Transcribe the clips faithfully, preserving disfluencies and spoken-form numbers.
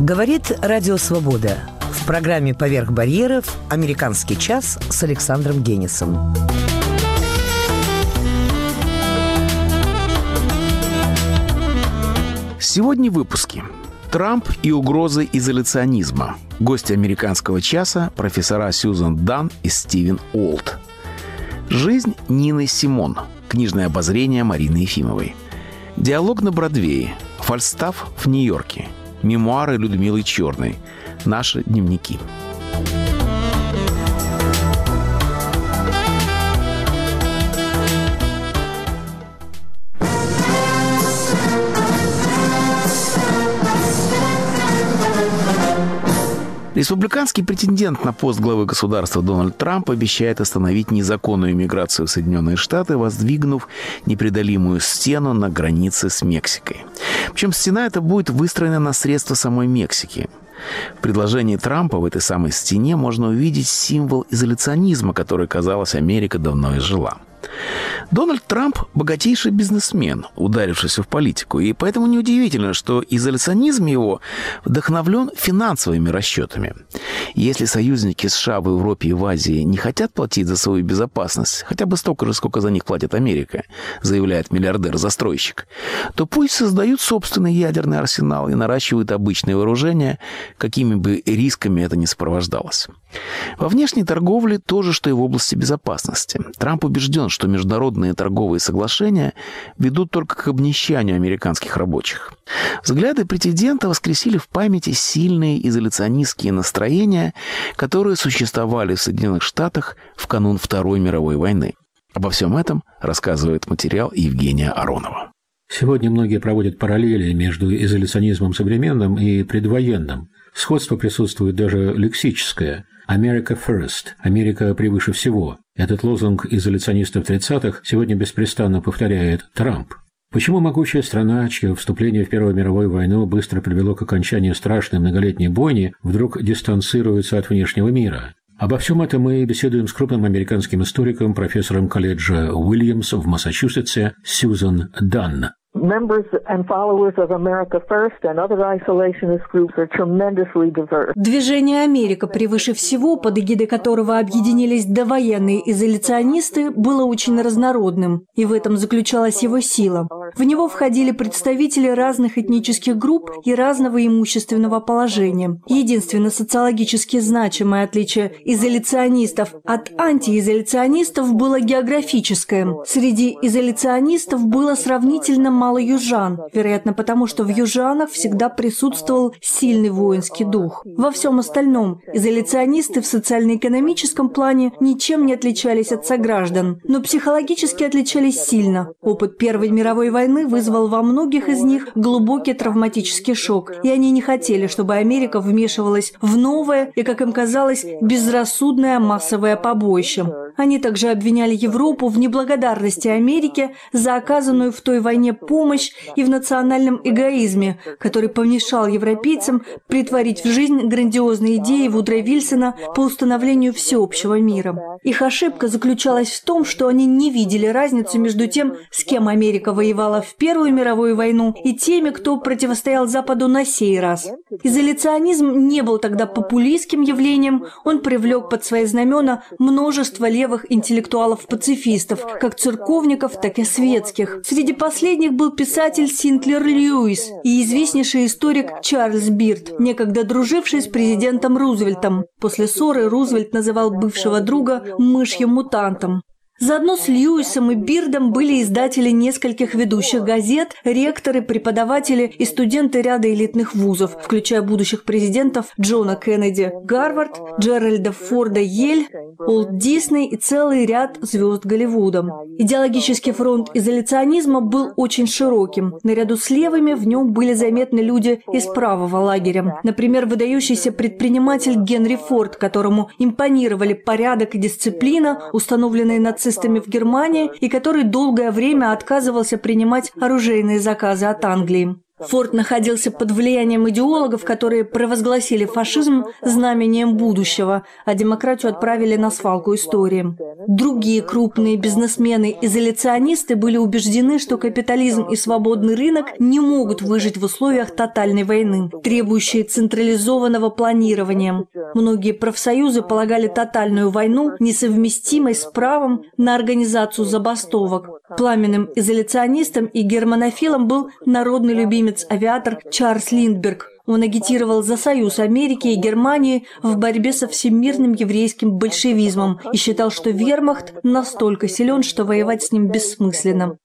Говорит Радио Свобода. В программе «Поверх барьеров» «Американский час» с Александром Генисом. Сегодня в выпуске. Трамп и угрозы изоляционизма. Гости «Американского часа» профессора Сьюзан Данн и Стивен Уолт. Жизнь Нины Симон. Книжное обозрение Марины Ефимовой. Диалог на Бродвее. Фальстаф в Нью-Йорке. Мемуары Людмилы Черной. Наши дневники. Республиканский претендент на пост главы государства Дональд Трамп обещает остановить незаконную иммиграцию в Соединенные Штаты, воздвигнув непреодолимую стену на границе с Мексикой. Причем стена эта будет выстроена на средства самой Мексики. В предложении Трампа в этой самой стене можно увидеть символ изоляционизма, который, казалось, Америка давно изжила. Дональд Трамп – богатейший бизнесмен, ударившийся в политику, и поэтому неудивительно, что изоляционизм его вдохновлен финансовыми расчетами. Если союзники США в Европе и в Азии не хотят платить за свою безопасность, хотя бы столько же, сколько за них платит Америка, заявляет миллиардер-застройщик, то пусть создают собственный ядерный арсенал и наращивают обычные вооружения, какими бы рисками это ни сопровождалось. Во внешней торговле то же, что и в области безопасности. Трамп убежден, что международные торговые соглашения ведут только к обнищанию американских рабочих. Взгляды претендента воскресили в памяти сильные изоляционистские настроения, которые существовали в Соединенных Штатах в канун Второй мировой войны. Обо всем этом рассказывает материал Евгения Аронова. Сегодня многие проводят параллели между изоляционизмом современным и предвоенным. Сходство присутствует даже лексическое. «America first» – «Америка превыше всего». Этот лозунг изоляционистов тридцатых сегодня беспрестанно повторяет Трамп. Почему могучая страна, чье вступление в Первую мировую войну быстро привело к окончанию страшной многолетней бойни, вдруг дистанцируется от внешнего мира? Обо всем этом мы беседуем с крупным американским историком, профессором колледжа Уильямс в Массачусетсе Сьюзан Данн. Members and followers of America First and other isolationist groups are tremendously diverse. Движение «Америка превыше всего», под эгидой которого объединились довоенные изоляционисты, было очень разнородным, и в этом заключалась его сила. В него входили представители разных этнических групп и разного имущественного положения. Единственно социологически значимое отличие изоляционистов от антиизоляционистов было географическое. Среди изоляционистов было сравнительно мало мало южан, вероятно, потому что в южанах всегда присутствовал сильный воинский дух. Во всем остальном изоляционисты в социально-экономическом плане ничем не отличались от сограждан, но психологически отличались сильно. Опыт Первой мировой войны вызвал во многих из них глубокий травматический шок, и они не хотели, чтобы Америка вмешивалась в новое и, как им казалось, безрассудное массовое побоище. Они также обвиняли Европу в неблагодарности Америки за оказанную в той войне помощь и в национальном эгоизме, который помешал европейцам претворить в жизнь грандиозные идеи Вудро Вильсона по установлению всеобщего мира. Их ошибка заключалась в том, что они не видели разницу между тем, с кем Америка воевала в Первую мировую войну, и теми, кто противостоял Западу на сей раз. Изоляционизм не был тогда популистским явлением, он привлек под свои знамена множество левых интеллектуалов-пацифистов, как церковников, так и светских. Среди последних был писатель Синклер Льюис и известнейший историк Чарльз Бирд, некогда друживший с президентом Рузвельтом. После ссоры Рузвельт называл бывшего друга «мышью-мутантом». Заодно с Льюисом и Бирдом были издатели нескольких ведущих газет, ректоры, преподаватели и студенты ряда элитных вузов, включая будущих президентов Джона Кеннеди, Гарвард, Джеральда Форда, Йель, Уолт Дисней и целый ряд звезд Голливуда. Идеологический фронт изоляционизма был очень широким. Наряду с левыми в нем были заметны люди из правого лагеря. Например, выдающийся предприниматель Генри Форд, которому импонировали порядок и дисциплина, установленные нацистами в Германии, и который долгое время отказывался принимать оружейные заказы от Англии. Форд находился под влиянием идеологов, которые провозгласили фашизм знамением будущего, а демократию отправили на свалку истории. Другие крупные бизнесмены-изоляционисты были убеждены, что капитализм и свободный рынок не могут выжить в условиях тотальной войны, требующей централизованного планирования. Многие профсоюзы полагали тотальную войну несовместимой с правом на организацию забастовок. Пламенным изоляционистом и германофилом был народный любимец-авиатор Чарльз Линдберг. Он агитировал за союз Америки и Германии в борьбе со всемирным еврейским большевизмом и считал, что вермахт настолько силен, что воевать с ним бессмысленно.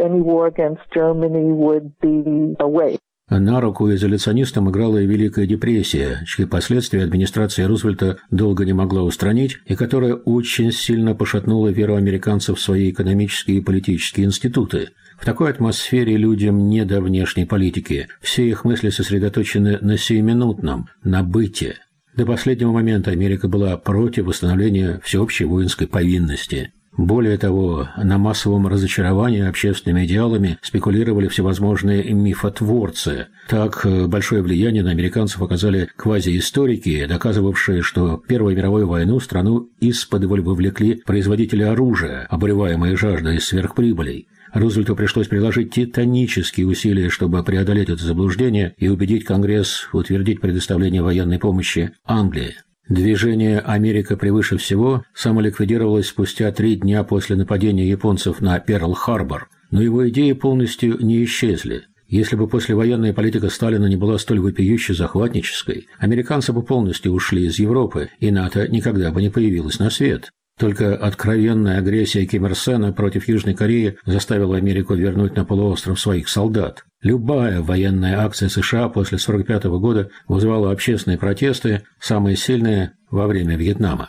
На руку изоляционистам играла и Великая депрессия, чьи последствия администрация Рузвельта долго не могла устранить и которая очень сильно пошатнула веру американцев в свои экономические и политические институты. В такой атмосфере людям не до внешней политики. Все их мысли сосредоточены на сиюминутном, на быте. До последнего момента Америка была против восстановления всеобщей воинской повинности. Более того, на массовом разочаровании общественными идеалами спекулировали всевозможные мифотворцы. Так, большое влияние на американцев оказали квазиисторики, доказывавшие, что в Первую мировую войну страну исподволь вовлекли производители оружия, обуреваемые жаждой сверхприбылей. Рузвельту пришлось приложить титанические усилия, чтобы преодолеть это заблуждение и убедить Конгресс утвердить предоставление военной помощи Англии. Движение «Америка превыше всего» самоликвидировалось спустя три дня после нападения японцев на Перл-Харбор, но его идеи полностью не исчезли. Если бы послевоенная политика Сталина не была столь вопиюще захватнической, американцы бы полностью ушли из Европы, и НАТО никогда бы не появилось на свет. Только откровенная агрессия Ким Ир Сена против Южной Кореи заставила Америку вернуть на полуостров своих солдат. Любая военная акция США после сорок пятого года вызывала общественные протесты, самые сильные во время Вьетнама.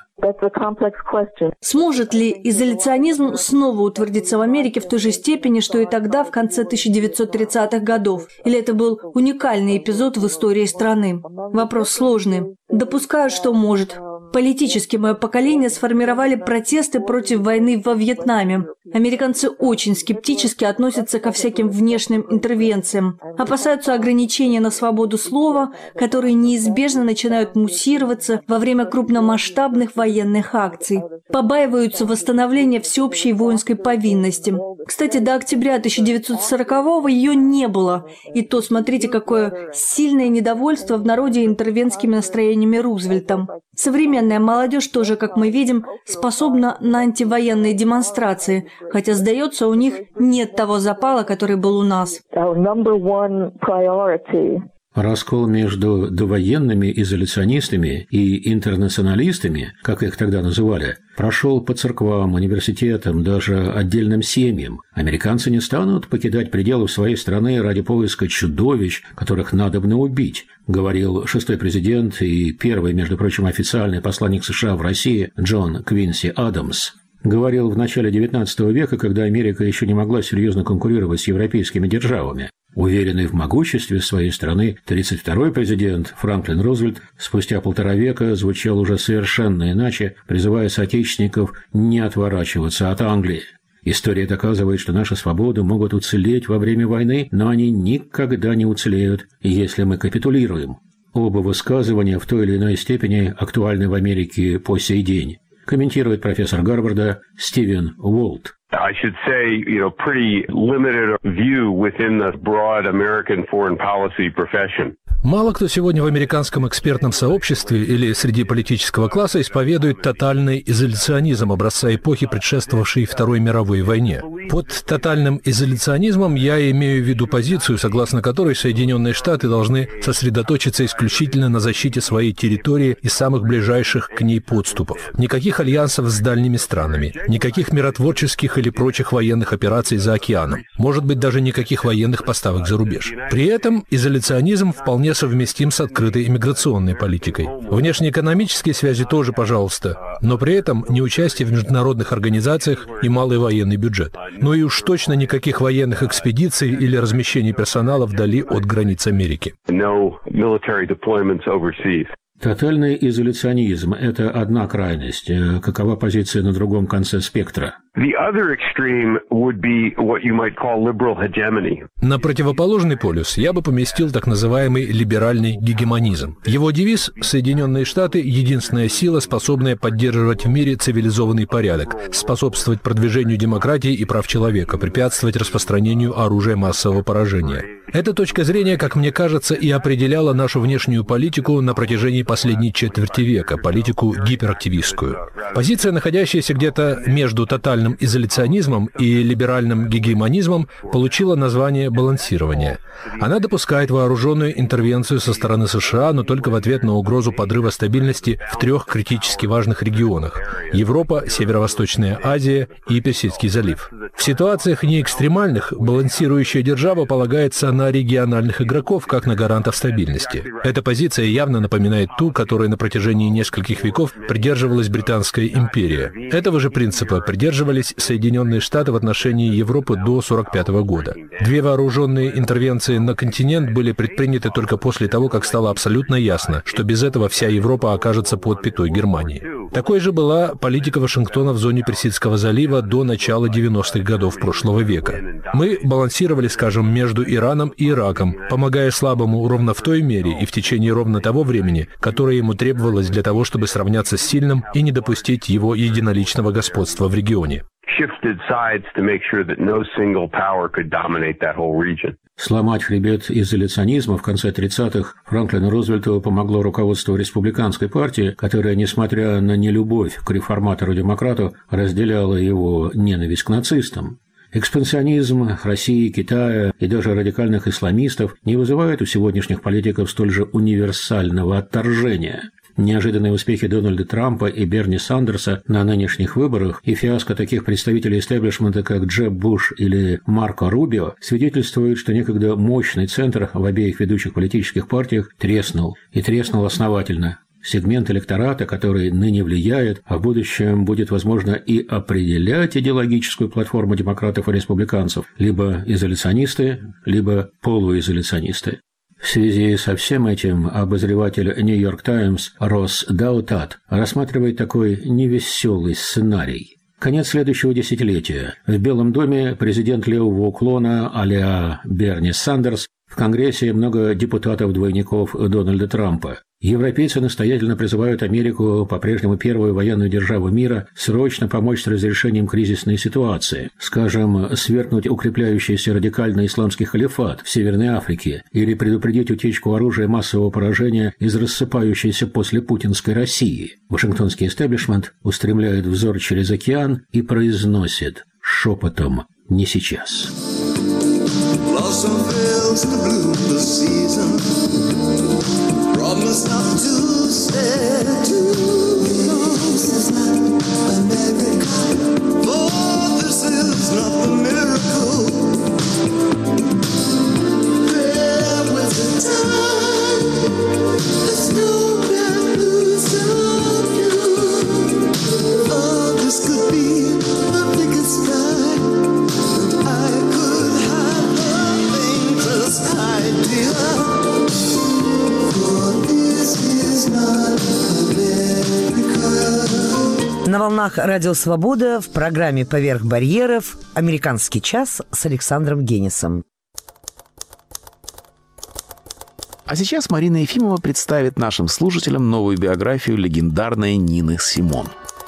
Сможет ли изоляционизм снова утвердиться в Америке в той же степени, что и тогда, в конце тысяча девятьсот тридцатых годов? Или это был уникальный эпизод в истории страны? Вопрос сложный. Допускаю, что может. Политически мое поколение сформировали протесты против войны во Вьетнаме. Американцы очень скептически относятся ко всяким внешним интервенциям, опасаются ограничения на свободу слова, которые неизбежно начинают муссироваться во время крупномасштабных военных акций, побаиваются восстановления всеобщей воинской повинности. Кстати, до октября тысяча девятьсот сорокового ее не было, и то смотрите, какое сильное недовольство в народе интервентскими настроениями Рузвельта. Современная молодежь тоже, как мы видим, способна на антивоенные демонстрации, хотя, сдается, у них нет того запала, который был у нас. Раскол между довоенными изоляционистами и интернационалистами, как их тогда называли, прошел по церквам, университетам, даже отдельным семьям. Американцы не станут покидать пределы своей страны ради поиска чудовищ, которых надобно убить, говорил шестой президент и первый, между прочим, официальный посланник США в России Джон Квинси Адамс. Говорил в начале девятнадцатого века, когда Америка еще не могла серьезно конкурировать с европейскими державами. Уверенный в могуществе своей страны, тридцать второй президент Франклин Рузвельт спустя полтора века звучал уже совершенно иначе, призывая соотечественников не отворачиваться от Англии. История доказывает, что наши свободы могут уцелеть во время войны, но они никогда не уцелеют, если мы капитулируем. Оба высказывания в той или иной степени актуальны в Америке по сей день, комментирует профессор Гарварда Стивен Уолт. I should say, you know, pretty limited view within the broad American foreign policy profession. Мало кто сегодня в американском экспертном сообществе или среди политического класса исповедует тотальный изоляционизм образца эпохи, предшествовавшей Второй мировой войне. Под тотальным изоляционизмом я имею в виду позицию, согласно которой Соединенные Штаты должны сосредоточиться исключительно на защите своей территории и самых ближайших к ней подступов. Никаких альянсов с дальними странами, никаких миротворческих или прочих военных операций за океаном, может быть, даже никаких военных поставок за рубеж. При этом изоляционизм вполне совместим с открытой иммиграционной политикой. Внешнеэкономические связи тоже, пожалуйста, но при этом не участие в международных организациях и малый военный бюджет. Ну и уж точно никаких военных экспедиций или размещений персонала вдали от границ Америки. Тотальный изоляционизм – это одна крайность. Какова позиция на другом конце спектра? The other extreme would be what you might call liberal hegemony. На противоположный полюс я бы поместил так называемый либеральный гегемонизм. Его девиз «Соединенные Штаты – единственная сила, способная поддерживать в мире цивилизованный порядок, способствовать продвижению демократии и прав человека, препятствовать распространению оружия массового поражения». Эта точка зрения, как мне кажется, и определяла нашу внешнюю политику на протяжении последней четверти века, политику гиперактивистскую. Позиция, находящаяся где-то между тотальным изоляционизмом и либеральным гегемонизмом, получила название балансирования. Она допускает вооруженную интервенцию со стороны США, но только в ответ на угрозу подрыва стабильности в трех критически важных регионах – Европа, Северо-Восточная Азия и Персидский залив. В ситуациях неэкстремальных балансирующая держава полагается на региональных игроков, как на гарантов стабильности. Эта позиция явно напоминает ту, которой на протяжении нескольких веков придерживалась Британская империя. Этого же принципа придерживались Соединенные Штаты в отношении Европы до сорок пятого года. Две вооруженные интервенции на континент были предприняты только после того, как стало абсолютно ясно, что без этого вся Европа окажется под пятой Германии. Такой же была политика Вашингтона в зоне Персидского залива до начала девяностых годов прошлого века. Мы балансировали, скажем, между Ираном и Ираком, помогая слабому ровно в той мере и в течение ровно того времени, которое ему требовалось для того, чтобы сравняться с сильным и не допустить его единоличного господства в регионе. Сломать хребет изоляционизма в конце тридцатых Франклину Рузвельту помогло руководство республиканской партии, которая, несмотря на нелюбовь к реформатору-демократу, разделяла его ненависть к нацистам. Экспансионизм России, Китая и даже радикальных исламистов не вызывает у сегодняшних политиков столь же универсального отторжения. Неожиданные успехи Дональда Трампа и Берни Сандерса на нынешних выборах и фиаско таких представителей истеблишмента, как Джеб Буш или Марко Рубио, свидетельствуют, что некогда мощный центр в обеих ведущих политических партиях треснул, и треснул основательно. Сегмент электората, который ныне влияет, а в будущем будет, возможно, и определять идеологическую платформу демократов и республиканцев, либо изоляционисты, либо полуизоляционисты. В связи со всем этим обозреватель «Нью-Йорк Таймс» Росс Даутат рассматривает такой невеселый сценарий. Конец следующего десятилетия. В Белом доме президент левого уклона а-ля Берни Сандерс, в Конгрессе много депутатов-двойников Дональда Трампа. Европейцы настоятельно призывают Америку, по-прежнему первую военную державу мира, срочно помочь с разрешением кризисной ситуации, скажем, свергнуть укрепляющийся радикальный исламский халифат в Северной Африке или предупредить утечку оружия массового поражения из рассыпающейся после путинской России. Вашингтонский истеблишмент устремляет взор через океан и произносит шепотом «не сейчас». Promise not to say too close. This is not America, for this is not the miracle. There was a time, there's no blues of you. Oh, this could be the biggest sky, and I could have the faintest idea. На волнах Радио Свобода в программе «Поверх барьеров» «Американский час» с Александром Генисом. А сейчас Марина Ефимова представит нашим слушателям новую биографию легендарной Нины Симон.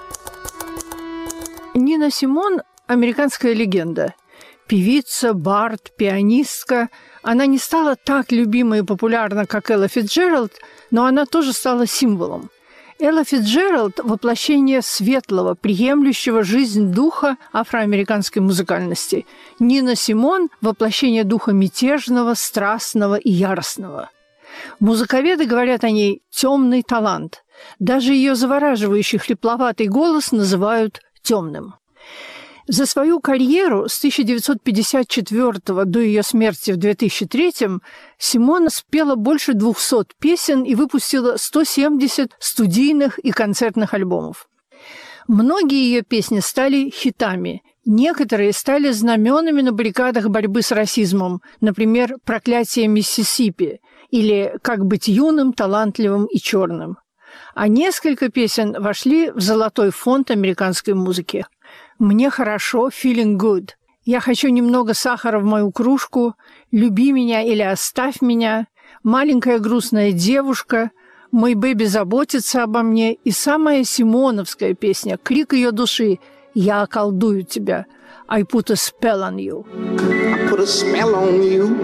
Нина Симон – американская легенда. Певица, бард, пианистка. Она не стала так любима и популярна, как Элла Фицджеральд, но она тоже стала символом. Элла Фицджеральд – воплощение светлого, приемлющего жизнь духа афроамериканской музыкальности. Нина Симон – воплощение духа мятежного, страстного и яростного. Музыковеды говорят о ней «темный талант». Даже ее завораживающий хрипловатый голос называют «темным». За свою карьеру с тысяча девятьсот пятьдесят четвёртого до ее смерти в две тысячи третьем Симон спела больше двухсот песен и выпустила сто семьдесят студийных и концертных альбомов. Многие ее песни стали хитами, некоторые стали знаменами на баррикадах борьбы с расизмом, например, «Проклятие Миссисипи» или «Как быть юным, талантливым и черным». А несколько песен вошли в золотой фонд американской музыки. «Мне хорошо, feeling good. Я хочу немного сахара в мою кружку, люби меня или оставь меня, маленькая грустная девушка, мой бэби заботится обо мне» и самая симоновская песня, крик ее души «Я околдую тебя». I put a spell on you. I put a spell on you.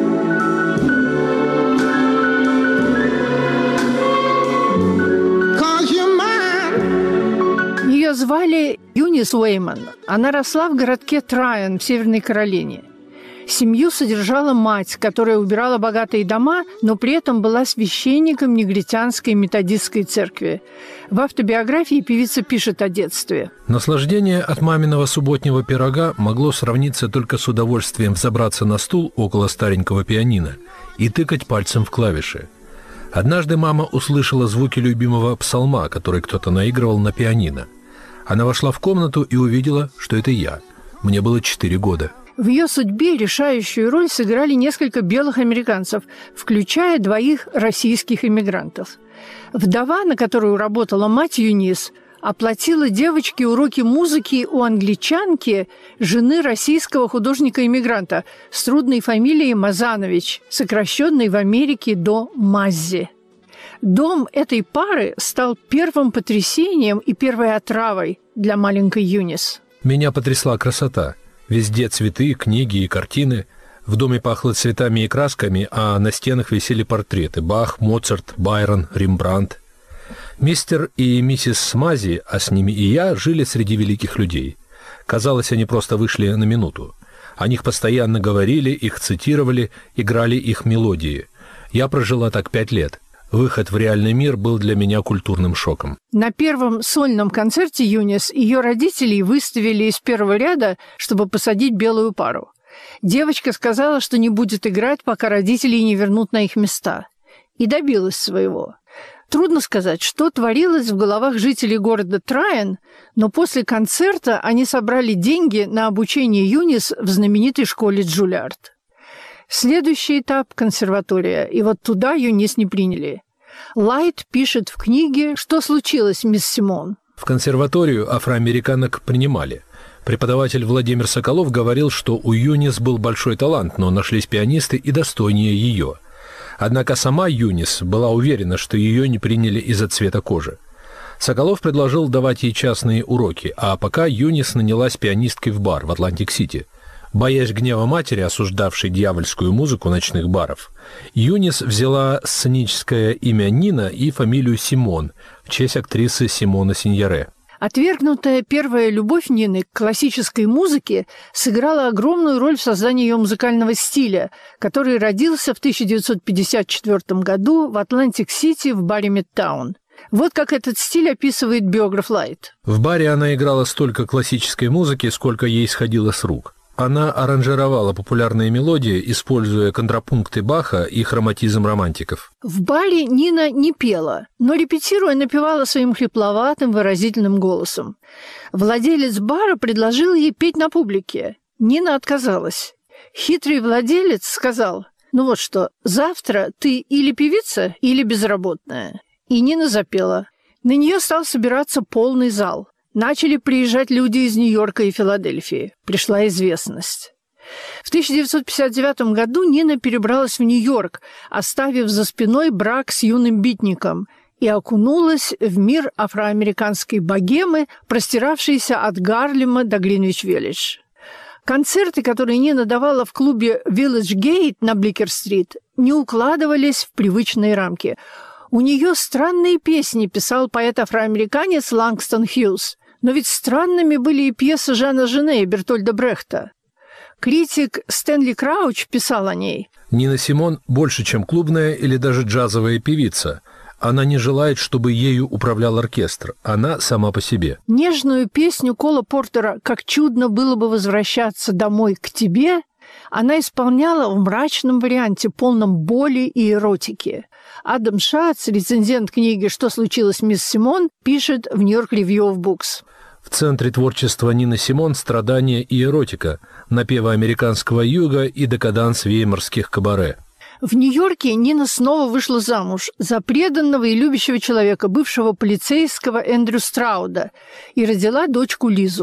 Ее звали Юнис Уэйман. Она росла в городке Трайан в Северной Каролине. Семью содержала мать, которая убирала богатые дома, но при этом была священником негритянской методистской церкви. В автобиографии певица пишет о детстве. Наслаждение от маминого субботнего пирога могло сравниться только с удовольствием взобраться на стул около старенького пианино и тыкать пальцем в клавиши. Однажды мама услышала звуки любимого псалма, который кто-то наигрывал на пианино. Она вошла в комнату и увидела, что это я. Мне было четыре года. В ее судьбе решающую роль сыграли несколько белых американцев, включая двоих российских иммигрантов. Вдова, на которую работала мать Юнис, оплатила девочке уроки музыки у англичанки, жены российского художника-иммигранта с трудной фамилией Мазанович, сокращенной в Америке до Маззи. Дом этой пары стал первым потрясением и первой отравой для маленькой Юнис. Меня потрясла красота. Везде цветы, книги и картины. В доме пахло цветами и красками, а на стенах висели портреты: Бах, Моцарт, Байрон, Рембрандт. Мистер и миссис Смази, а с ними и я, жили среди великих людей. Казалось, они просто вышли на минуту. О них постоянно говорили, их цитировали, играли их мелодии. Я прожила так пять лет. Выход в реальный мир был для меня культурным шоком. На первом сольном концерте Юнис ее родителей выставили из первого ряда, чтобы посадить белую пару. Девочка сказала, что не будет играть, пока родители не вернут на их места. И добилась своего. Трудно сказать, что творилось в головах жителей города Трайан, но после концерта они собрали деньги на обучение Юнис в знаменитой школе Джулиард. Следующий этап – консерватория, и вот туда Юнис не приняли. Лайт пишет в книге, что случилось, мисс Симон. В консерваторию афроамериканок принимали. Преподаватель Владимир Соколов говорил, что у Юнис был большой талант, но нашлись пианисты и достойнее ее. Однако сама Юнис была уверена, что ее не приняли из-за цвета кожи. Соколов предложил давать ей частные уроки, а пока Юнис нанялась пианисткой в бар в Атлантик-Сити. Боясь гнева матери, осуждавшей дьявольскую музыку ночных баров, Юнис взяла сценическое имя Нина и фамилию Симон в честь актрисы Симона Синьоре. Отвергнутая первая любовь Нины к классической музыке сыграла огромную роль в создании ее музыкального стиля, который родился в тысяча девятьсот пятьдесят четвёртом году в Атлантик-Сити в баре Мидтаун. Вот как этот стиль описывает биограф Лайт. В баре она играла столько классической музыки, сколько ей сходило с рук. Она аранжировала популярные мелодии, используя контрапункты Баха и хроматизм романтиков. В баре Нина не пела, но, репетируя, напевала своим хрипловатым выразительным голосом. Владелец бара предложил ей петь на публике. Нина отказалась. Хитрый владелец сказал: «Ну вот что, завтра ты или певица, или безработная». И Нина запела. На нее стал собираться полный зал. Начали приезжать люди из Нью-Йорка и Филадельфии. Пришла известность. В тысяча девятьсот пятьдесят девятом году Нина перебралась в Нью-Йорк, оставив за спиной брак с юным битником, и окунулась в мир афроамериканской богемы, простиравшейся от Гарлема до Гринвич-Виллидж. Концерты, которые Нина давала в клубе Village Gate на Бликер-стрит, не укладывались в привычные рамки. У нее странные песни писал поэт-афроамериканец Лангстон Хьюз. Но ведь странными были и пьесы Жана Жене и Бертольда Брехта. Критик Стэнли Крауч писал о ней: Нина Симон больше, чем клубная или даже джазовая певица. Она не желает, чтобы ею управлял оркестр. Она сама по себе. Нежную песню Кола Портера «Как чудно было бы возвращаться домой к тебе» она исполняла в мрачном варианте, полном боли и эротики. Адам Шац, рецензент книги «Что случилось, мисс Симон», пишет в New York Review of Books. В центре творчества Нины Симон страдания и эротика, напевы американского юга и декаданс веймарских кабаре. В Нью-Йорке Нина снова вышла замуж за преданного и любящего человека, бывшего полицейского Эндрю Страуда, и родила дочку Лизу.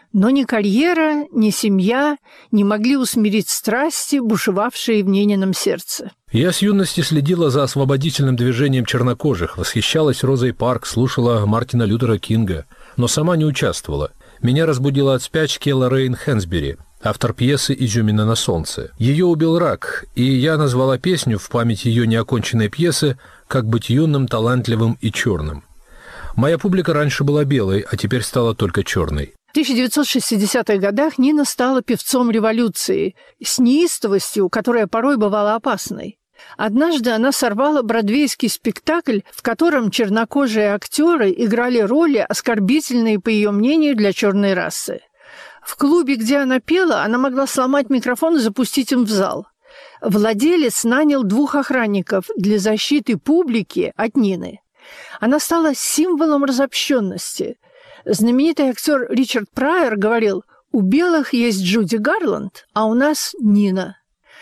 Но ни карьера, ни семья не могли усмирить страсти, бушевавшие в Нинином сердце. Я с юности следила за освободительным движением чернокожих, восхищалась Розой Паркс, слушала Мартина Лютера Кинга, но сама не участвовала. Меня разбудила от спячки Лоррейн Хэнсбери, автор пьесы «Изюмина на солнце». Ее убил рак, и я назвала песню в память ее неоконченной пьесы «Как быть юным, талантливым и черным». Моя публика раньше была белой, а теперь стала только черной. В тысяча девятьсот шестидесятых годах Нина стала певцом революции с неистовостью, которая порой бывала опасной. Однажды она сорвала бродвейский спектакль, в котором чернокожие актеры играли роли, оскорбительные, по ее мнению, для черной расы. В клубе, где она пела, она могла сломать микрофон и запустить им в зал. Владелец нанял двух охранников для защиты публики от Нины. Она стала символом разобщенности. Знаменитый актер Ричард Прайер говорил: «У белых есть Джуди Гарланд, а у нас Нина».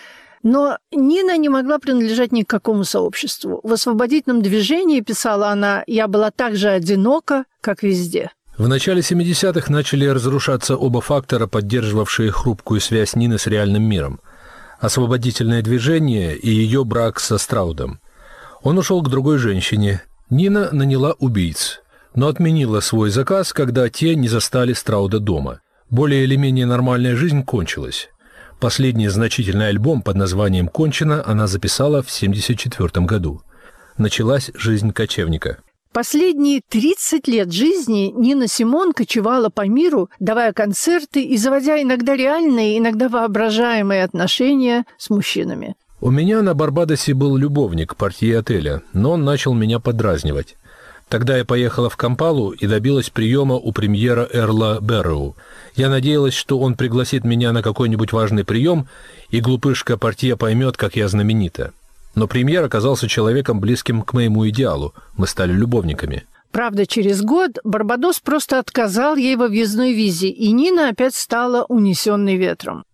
Но Нина не могла принадлежать ни к какому сообществу. В освободительном движении, писала она, «я была так же одинока, как везде». В начале семидесятых начали разрушаться оба фактора, поддерживавшие хрупкую связь Нины с реальным миром. Освободительное движение и ее брак со Страудом. Он ушел к другой женщине. Нина наняла убийц, но отменила свой заказ, когда те не застали Страуда дома. Более или менее нормальная жизнь кончилась. Последний значительный альбом под названием «Кончено» она записала в семьдесят четвёртом году. Началась жизнь кочевника. Последние тридцать лет жизни Нина Симон кочевала по миру, давая концерты и заводя иногда реальные, иногда воображаемые отношения с мужчинами. У меня на Барбадосе был любовник, портье отеля, но он начал меня подразнивать. Тогда я поехала в Кампалу и добилась приема у премьера Эрла Берроу. Я надеялась, что он пригласит меня на какой-нибудь важный прием, и глупышка портье поймет, как я знаменита. Но премьер оказался человеком, близким к моему идеалу. Мы стали любовниками. Правда, через год Барбадос просто отказал ей во въездной визе, и Нина опять стала унесенной ветром.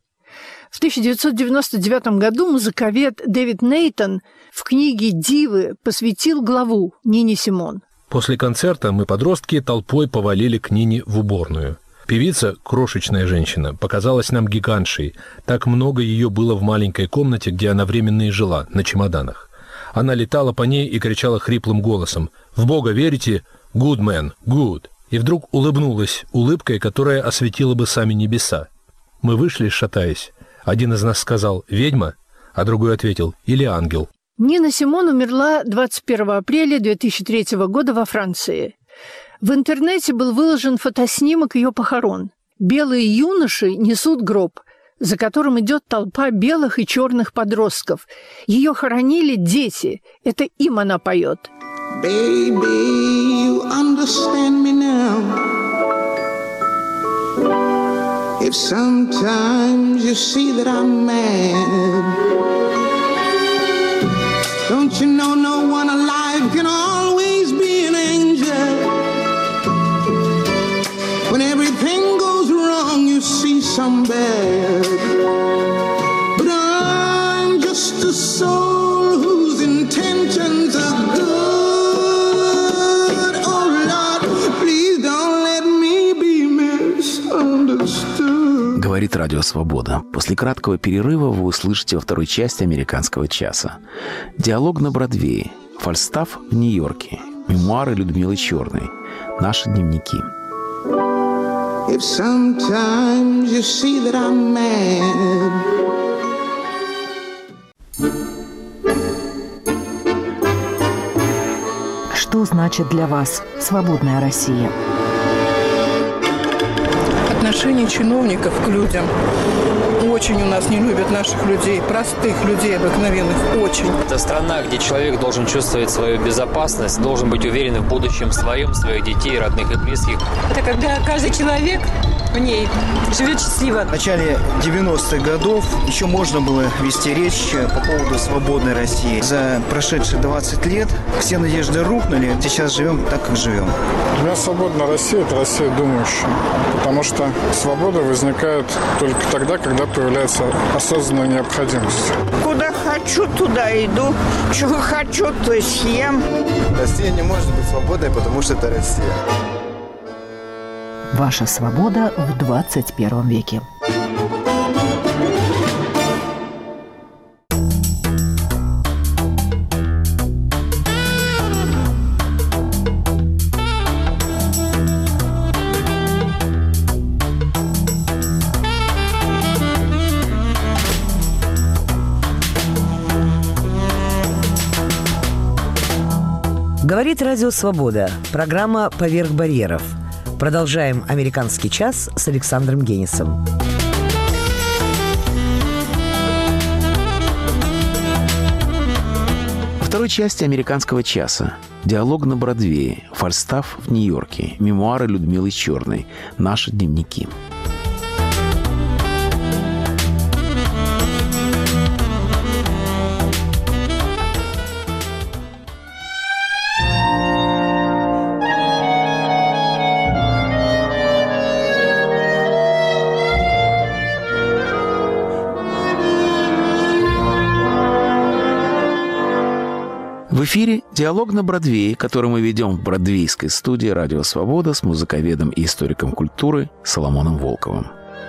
В тысяча девятьсот девяносто девятом году музыковед Дэвид Нейтон в книге «Дивы» посвятил главу Нине Симон. После концерта мы, подростки, толпой повалили к Нине в уборную. Певица, крошечная женщина, показалась нам гигантшей. Так много ее было в маленькой комнате, где она временно и жила, на чемоданах. Она летала по ней и кричала хриплым голосом: «В Бога верите? Good man, good!» И вдруг улыбнулась улыбкой, которая осветила бы сами небеса. Мы вышли, шатаясь. Один из нас сказал «Ведьма», а другой ответил «Или ангел». Нина Симон умерла двадцать первого апреля две тысячи третьего года во Франции. В интернете был выложен фотоснимок ее похорон. Белые юноши несут гроб, за которым идет толпа белых и черных подростков. Ее хоронили дети. Это им она поет. Baby, you understand me now. If sometimes you see that I'm mad, don't you know no one alive can always be an angel? When everything goes wrong, you see some bad. But I'm just a soul whose intentions are good. Oh Lord, please don't let me be misunderstood. Говорит Радио Свобода. После краткого перерыва вы услышите во второй части «Американского часа». Диалог на Бродвее. Фальстаф в Нью-Йорке. Мемуары Людмилы Черной. Наши дневники. If sometimes you see that I'm mad. Что значит для вас свободная Россия? Отношение чиновников к людям. Очень у нас не любят наших людей, простых людей обыкновенных, очень. Это страна, где человек должен чувствовать свою безопасность, должен быть уверен в будущем своем, своих детей, родных и близких. Это когда каждый человек в ней живет счастливо. В начале девяностых годов еще можно было вести речь по поводу свободной России. За прошедшие двадцать лет все надежды рухнули. Сейчас живем так, как живем. Для меня свободная Россия – это Россия думающая. Потому что свобода возникает только тогда, когда появляется осознанная необходимость. Куда хочу, туда иду. Чего хочу, то съем. Россия не может быть свободной, потому что это Россия. Ваша свобода в двадцать первом веке. Говорит Радио Свобода. Программа «Поверх барьеров». Продолжаем «Американский час» с Александром Генисом. Во второй части «Американского часа» диалог на Бродвее, Фальстаф в Нью-Йорке, мемуары Людмилы Черной, наши дневники. В эфире «Диалог на Бродвее», который мы ведем в бродвейской студии «Радио Свобода» с музыковедом и историком культуры Соломоном Волковым.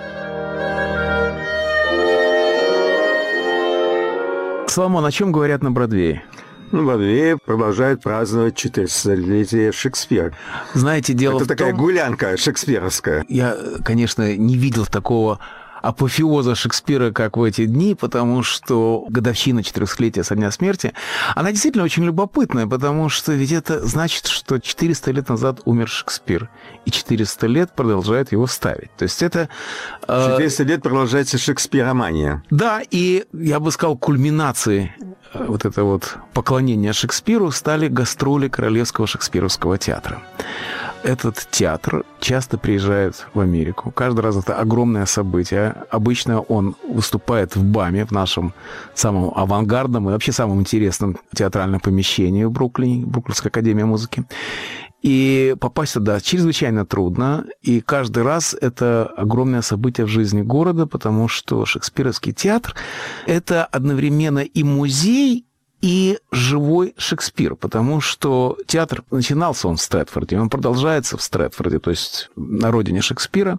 Соломон, о чем говорят на Бродвее? На Бродвее продолжают праздновать четырехсотлетие Шекспира. Знаете, дело Это в такая том... гулянка шекспировская. Я, конечно, не видел такого апофеоза Шекспира, как в эти дни, потому что годовщина четырехсотлетия со дня смерти, она действительно очень любопытная, потому что ведь это значит, что четыреста лет назад умер Шекспир, и четыреста лет продолжают его ставить. То есть это... четыреста лет продолжается шекспиромания. Да, и я бы сказал, кульминацией вот это вот поклонение Шекспиру стали гастроли Королевского шекспировского театра. Этот театр часто приезжает в Америку. Каждый раз это огромное событие. Обычно он выступает в БАМе, в нашем самом авангардном и вообще самом интересном театральном помещении в Бруклине, Бруклинская академия музыки. И попасть туда чрезвычайно трудно, и каждый раз это огромное событие в жизни города, потому что Шекспировский театр – это одновременно и музей, и живой Шекспир, потому что театр, начинался он в Стрэдфорде, он продолжается в Стрэдфорде, то есть на родине Шекспира,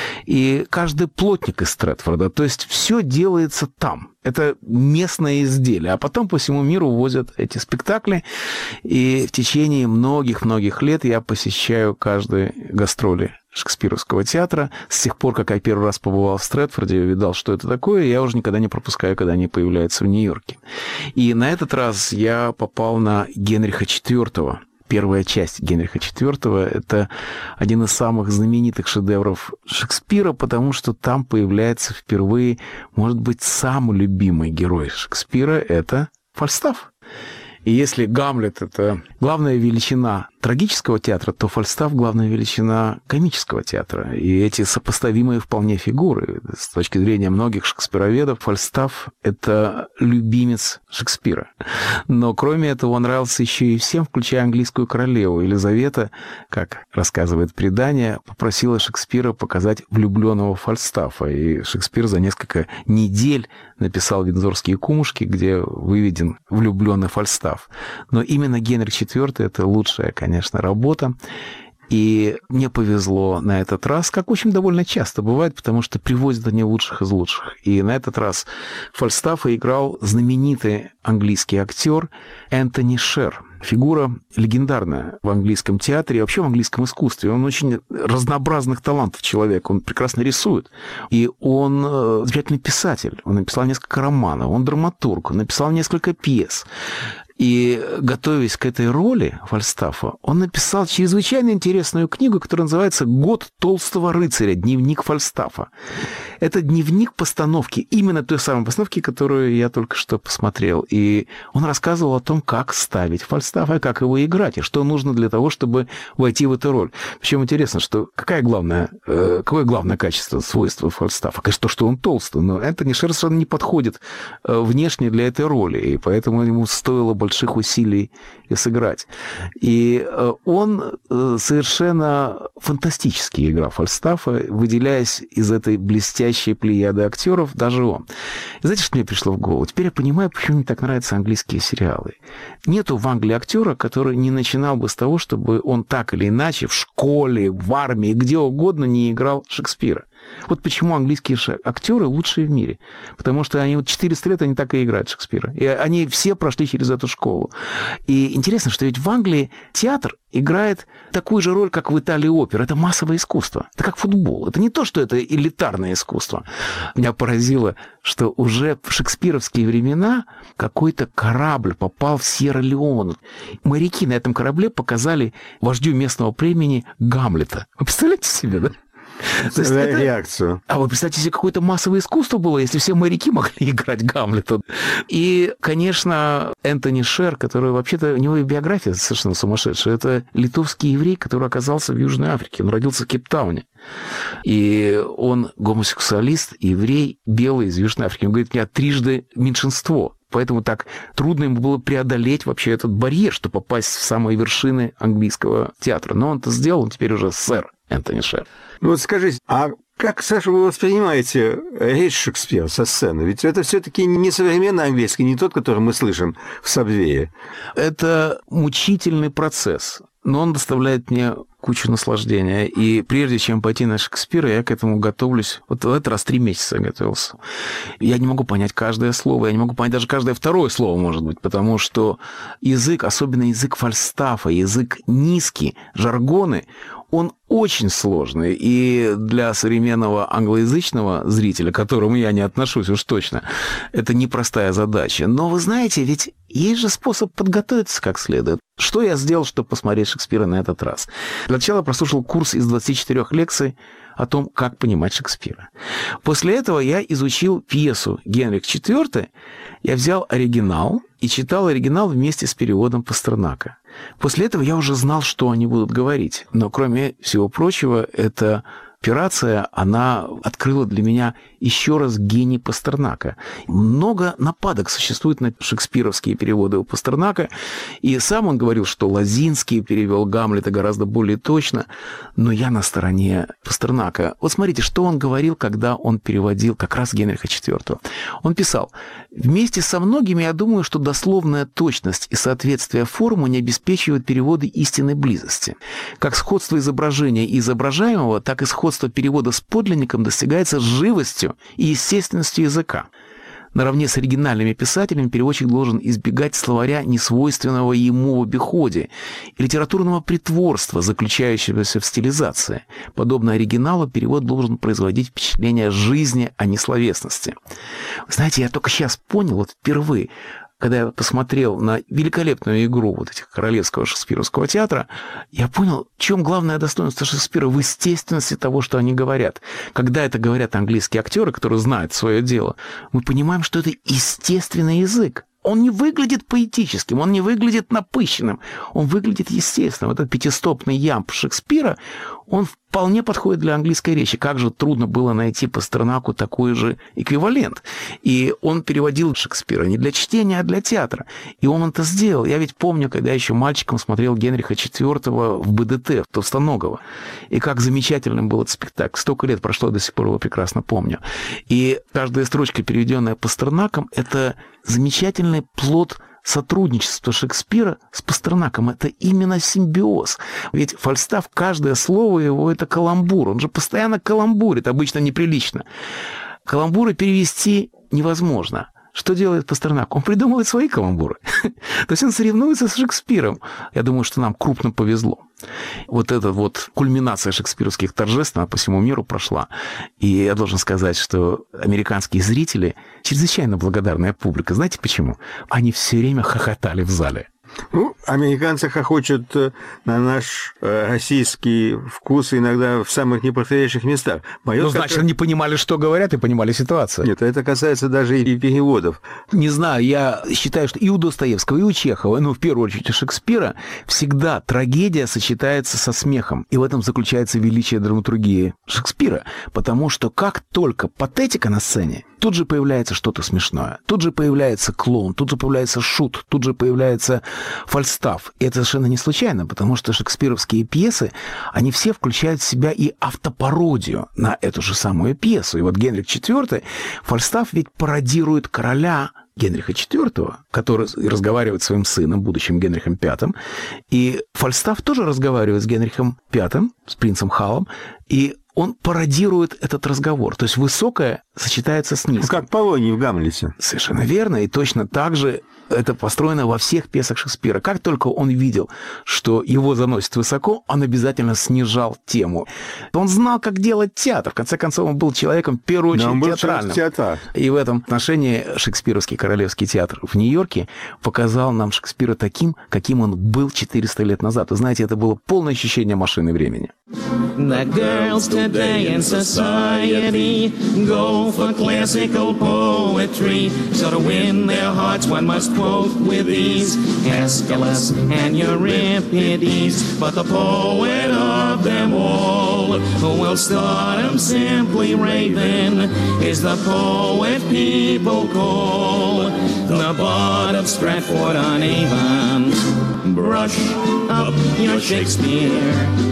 и каждый плотник из Стрэдфорда, то есть все делается там. Это местное изделие, а потом по всему миру возят эти спектакли, и в течение многих-многих лет я посещаю каждые гастроли Шекспировского театра. С тех пор, как я первый раз побывал в Стрэдфорде, видал, что это такое, я уже никогда не пропускаю, когда они появляются в Нью-Йорке. И на этот раз я попал на Генриха четвёртого. Первая часть Генриха четвёртого – это один из самых знаменитых шедевров Шекспира, потому что там появляется впервые, может быть, самый любимый герой Шекспира – это Фальстаф. И если Гамлет – это главная величина трагического театра, то Фальстаф – главная величина комического театра. И эти сопоставимые вполне фигуры. С точки зрения многих шекспироведов, Фальстаф – это любимец Шекспира. Но кроме этого он нравился еще и всем, включая английскую королеву. Елизавета, как рассказывает предание, попросила Шекспира показать влюбленного Фальстафа. И Шекспир за несколько недель написал «Виндзорские кумушки», где выведен влюбленный Фальстаф. Но именно Генрих четвёртый – это лучшая, конечно, работа. И мне повезло на этот раз, как очень довольно часто бывает, потому что привозят они лучших из лучших. И на этот раз Фальстафа играл знаменитый английский актер Энтони Шер. Фигура легендарная в английском театре и вообще в английском искусстве. Он очень разнообразных талантов человек, он прекрасно рисует. И он замечательный писатель, он написал несколько романов, он драматург, он написал несколько пьес. И, готовясь к этой роли Фальстафа, он написал чрезвычайно интересную книгу, которая называется «Год толстого рыцаря. Дневник Фальстафа». Это дневник постановки, именно той самой постановки, которую я только что посмотрел. И он рассказывал о том, как ставить Фальстафа, как его играть, и что нужно для того, чтобы войти в эту роль. Причем интересно, что какая главная, э, какое главное качество, свойство Фальстафа? Конечно, то, что он толстый, но Энтони Шер совершенно не подходит э, внешне для этой роли, и поэтому ему стоило бы больших усилий и сыграть. И он совершенно фантастически играл Фальстафа, выделяясь из этой блестящей плеяды актеров, даже он. И знаете, что мне пришло в голову? Теперь я понимаю, почему мне так нравятся английские сериалы. Нету в Англии актера, который не начинал бы с того, чтобы он так или иначе в школе, в армии, где угодно не играл Шекспира. Вот почему английские актеры лучшие в мире. Потому что они вот четыреста лет они так и играют Шекспира. И они все прошли через эту школу. И интересно, что ведь в Англии театр играет такую же роль, как в Италии опера. Это массовое искусство. Это как футбол. Это не то, что это элитарное искусство. Меня поразило, что уже в шекспировские времена какой-то корабль попал в Сьерра-Леоне. Моряки на этом корабле показали вождю местного племени Гамлета. Вы представляете себе, да? То есть это... реакцию. А вы представьте себе, какое-то массовое искусство было, если все моряки могли играть Гамлета. И, конечно, Энтони Шер, который вообще-то... У него и биография совершенно сумасшедшая. Это литовский еврей, который оказался в Южной Африке. Он родился в Кейптауне. И он гомосексуалист, еврей, белый из Южной Африки. Он говорит, у меня трижды меньшинство. Поэтому так трудно ему было преодолеть вообще этот барьер, чтобы попасть в самые вершины английского театра. Но он это сделал, он теперь уже сэр Энтони Шер. Ну вот скажите, а как, Саша, вы воспринимаете речь Шекспира со сцены? Ведь это все-таки не современный английский, не тот, который мы слышим в «Сабвее». Это мучительный процесс, но он доставляет мне кучу наслаждения. И прежде чем пойти на Шекспира, я к этому готовлюсь. Вот в этот раз три месяца готовился. Я не могу понять каждое слово, я не могу понять даже каждое второе слово, может быть, потому что язык, особенно язык Фальстафа, язык низкий, жаргоны, он очень сложный. И для современного англоязычного зрителя, к которому я не отношусь уж точно, это непростая задача. Но вы знаете, ведь есть же способ подготовиться как следует. Что я сделал, чтобы посмотреть Шекспира на этот раз? Для начала прослушал курс из двадцати четырёх лекций о том, как понимать Шекспира. После этого я изучил пьесу «Генрих четвёртый». Я взял оригинал и читал оригинал вместе с переводом Пастернака. После этого я уже знал, что они будут говорить. Но, кроме всего прочего, эта операция, она открыла для меня еще раз гений Пастернака. Много нападок существует на шекспировские переводы у Пастернака, и сам он говорил, что Лозинский перевел Гамлета гораздо более точно, но я на стороне Пастернака. Вот смотрите, что он говорил, когда он переводил как раз Генриха четвёртого. Он писал: «Вместе со многими я думаю, что дословная точность и соответствие формы не обеспечивают переводы истинной близости. Как сходство изображения и изображаемого, так и сходство перевода с подлинником достигается живостью и естественностью языка. Наравне с оригинальными писателями переводчик должен избегать словаря, несвойственного ему в обиходе, и литературного притворства, заключающегося в стилизации. Подобно оригиналу, перевод должен производить впечатление жизни, а не словесности». Знаете, я только сейчас понял, вот впервые, когда я посмотрел на великолепную игру вот этих королевского шекспировского театра, я понял, в чем главное достоинство Шекспира в естественности того, что они говорят. Когда это говорят английские актеры, которые знают свое дело, мы понимаем, что это естественный язык. Он не выглядит поэтическим, он не выглядит напыщенным, он выглядит естественным. Вот этот пятистопный ямб Шекспира, он вполне подходит для английской речи. Как же трудно было найти Пастернаку такой же эквивалент. И он переводил Шекспира не для чтения, а для театра. И он это сделал. Я ведь помню, когда еще мальчиком смотрел Генриха четвёртого в БДТ, в Товстоногова. И как замечательным был этот спектакль. Столько лет прошло, до сих пор его прекрасно помню. И каждая строчка, переведенная Пастернаком, это замечательный плод сотрудничество Шекспира с Пастернаком. Это именно симбиоз. Ведь Фальстаф, каждое слово его, это каламбур. Он же постоянно каламбурит, обычно неприлично. Каламбуры перевести невозможно. Что делает Пастернак? Он придумывает свои каламбуры. То есть он соревнуется с Шекспиром. Я думаю, что нам крупно повезло. Вот эта вот кульминация шекспировских торжеств, она по всему миру прошла. И я должен сказать, что американские зрители чрезвычайно благодарная публика. Знаете почему? Они все время хохотали в зале. Ну, американцы хохочут на наш э, российский вкус иногда в самых неподходящих местах. Поет, ну, значит, как... они понимали, что говорят, и понимали ситуацию. Нет, это касается даже и переводов. Не знаю, я считаю, что и у Достоевского, и у Чехова, ну, в первую очередь, у Шекспира, всегда трагедия сочетается со смехом. И в этом заключается величие драматургии Шекспира. Потому что как только патетика на сцене, тут же появляется что-то смешное, тут же появляется клоун, тут же появляется шут, тут же появляется фальстаф. И это совершенно не случайно, потому что шекспировские пьесы, они все включают в себя и автопародию на эту же самую пьесу. И вот Генрих четвёртый, фальстаф ведь пародирует короля Генриха четвёртого, который разговаривает с своим сыном, будущим Генрихом пятым. И Фальстаф тоже разговаривает с Генрихом пятым, с принцем Халом, и он пародирует этот разговор. То есть высокое сочетается с низким. Как Полоний в «Гамлете». Совершенно верно. И точно так же это построено во всех пьесах Шекспира. Как только он видел, что его заносит высоко, он обязательно снижал тему. Он знал, как делать театр. В конце концов, он был человеком, в первую очередь, он был театральным. Театр. И в этом отношении Шекспировский Королевский театр в Нью-Йорке показал нам Шекспира таким, каким он был четыреста лет назад. Вы знаете, это было полное ощущение машины времени. The girls today in society go for classical poetry. So to win their hearts one must quote with ease Aeschylus and Euripides. But the poet of them all, who will start him simply raving, is the poet people call the Bard of Stratford-on-Avon. Brush up your Shakespeare,